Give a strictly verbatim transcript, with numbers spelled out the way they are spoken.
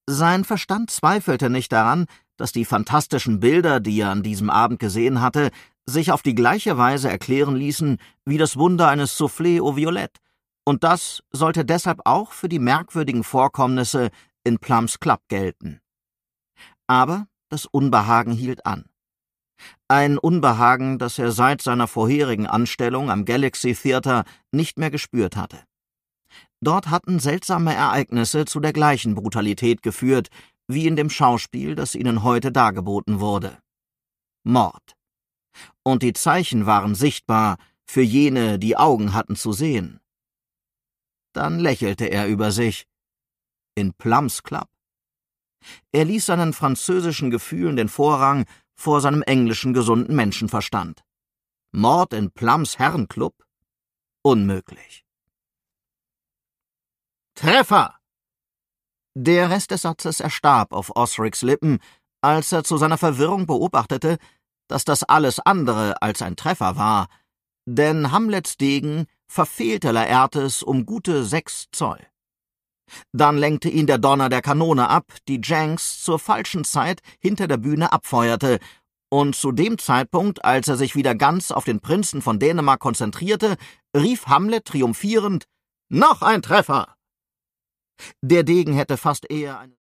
Sein Verstand zweifelte nicht daran, dass die fantastischen Bilder, die er an diesem Abend gesehen hatte, sich auf die gleiche Weise erklären ließen wie das Wunder eines Soufflé au Violett, und das sollte deshalb auch für die merkwürdigen Vorkommnisse in Plums Club gelten. Aber das Unbehagen hielt an. Ein Unbehagen, das er seit seiner vorherigen Anstellung am Galaxy Theatre nicht mehr gespürt hatte. Dort hatten seltsame Ereignisse zu der gleichen Brutalität geführt, wie in dem Schauspiel, das ihnen heute dargeboten wurde. Mord. Und die Zeichen waren sichtbar für jene, die Augen hatten zu sehen. Dann lächelte er über sich. In Plums Club. Er ließ seinen französischen Gefühlen den Vorrang vor seinem englischen gesunden Menschenverstand. Mord in Plums Herrenclub? Unmöglich. Treffer! Der Rest des Satzes erstarb auf Osricks Lippen, als er zu seiner Verwirrung beobachtete, dass das alles andere als ein Treffer war, denn Hamlets Degen verfehlte Laertes um gute sechs Zoll. Dann lenkte ihn der Donner der Kanone ab, die Janks zur falschen Zeit hinter der Bühne abfeuerte, und zu dem Zeitpunkt, als er sich wieder ganz auf den Prinzen von Dänemark konzentrierte, rief Hamlet triumphierend: »Noch ein Treffer!« Der Degen hätte fast eher eine